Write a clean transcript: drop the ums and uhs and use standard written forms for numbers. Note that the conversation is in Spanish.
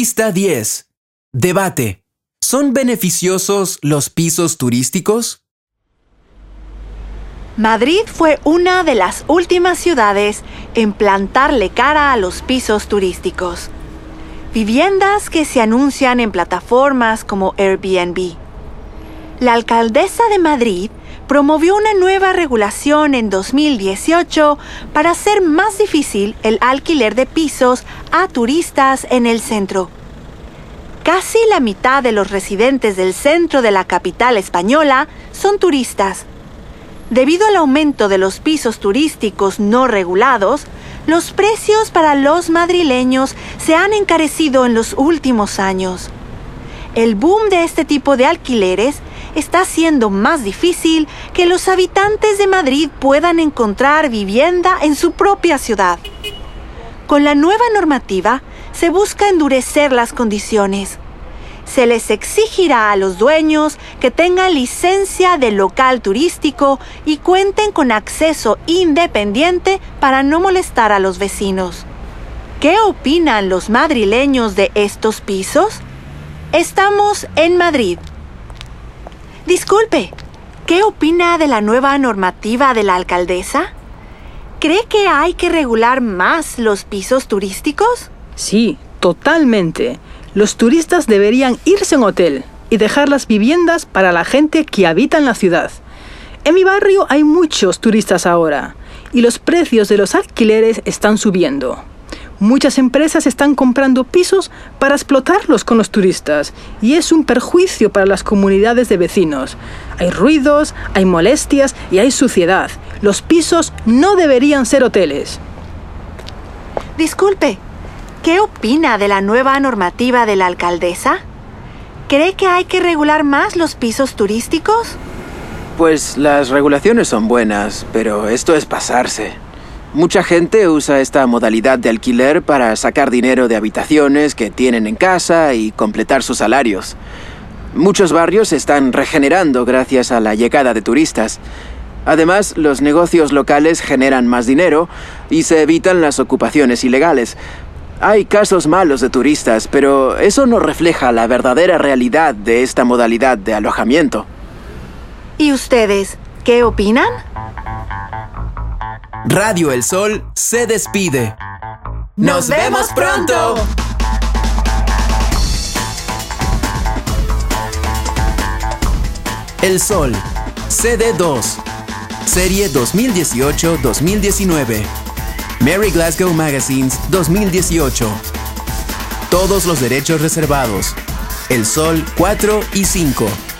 Pista 10. Debate. ¿Son beneficiosos los pisos turísticos? Madrid fue una de las últimas ciudades en plantarle cara a los pisos turísticos. Viviendas que se anuncian en plataformas como Airbnb. La alcaldesa de Madrid promovió una nueva regulación en 2018 para hacer más difícil el alquiler de pisos a turistas en el centro. Casi la mitad de los residentes del centro de la capital española son turistas. Debido al aumento de los pisos turísticos no regulados, los precios para los madrileños se han encarecido en los últimos años. El boom de este tipo de alquileres está haciendo más difícil que los habitantes de Madrid puedan encontrar vivienda en su propia ciudad. Con la nueva normativa, se busca endurecer las condiciones. Se les exigirá a los dueños que tengan licencia de local turístico y cuenten con acceso independiente para no molestar a los vecinos. ¿Qué opinan los madrileños de estos pisos? Estamos en Madrid. Disculpe, ¿qué opina de la nueva normativa de la alcaldesa? ¿Cree que hay que regular más los pisos turísticos? Sí, totalmente. Los turistas deberían irse en hotel y dejar las viviendas para la gente que habita en la ciudad. En mi barrio hay muchos turistas ahora y los precios de los alquileres están subiendo. Muchas empresas están comprando pisos para explotarlos con los turistas y es un perjuicio para las comunidades de vecinos. Hay ruidos, hay molestias y hay suciedad. Los pisos no deberían ser hoteles. Disculpe, ¿qué opina de la nueva normativa de la alcaldesa? ¿Cree que hay que regular más los pisos turísticos? Pues las regulaciones son buenas, pero esto es pasarse. Mucha gente usa esta modalidad de alquiler para sacar dinero de habitaciones que tienen en casa y completar sus salarios. Muchos barrios se están regenerando gracias a la llegada de turistas. Además, los negocios locales generan más dinero y se evitan las ocupaciones ilegales. Hay casos malos de turistas, pero eso no refleja la verdadera realidad de esta modalidad de alojamiento. ¿Y ustedes, qué opinan? Radio El Sol se despide. ¡Nos vemos pronto! El Sol, CD2, Serie 2018-2019. Mary Glasgow Magazines 2018. Todos los derechos reservados. El Sol 4 y 5.